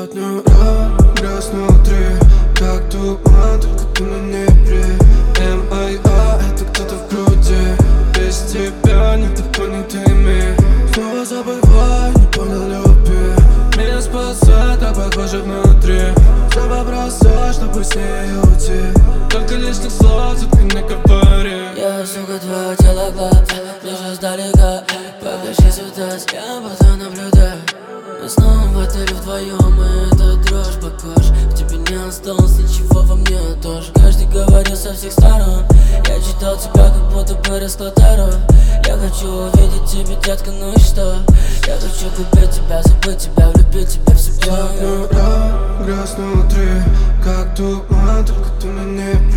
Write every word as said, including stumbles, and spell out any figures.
Сотню раз внутри, как туман, только ты на небре. эм ай а, это кто-то в груди. Без тебя нет дополнительный мир. Снова забывай, не понял любви. Меня спасает, а похоже внутри. Все бросай, чтобы с ней уйти. Только лишних слов тут ты не говори. Я, сука, твое тело глаз, вижу сдалека. Покажи сюда, я буду наблюдать. Мы снова в отеле вдвоем, и эта дрожь по коже. В тебе не осталось ничего, во мне тоже. Каждый говорил со всех сторон. Я читал тебя, как будто бы расклад таро. Я хочу увидеть тебя, детка, ну и что? Я хочу купить тебя, забыть тебя, влюбить тебя в себя. Сотню раз внутри, как туман, только ты на небе.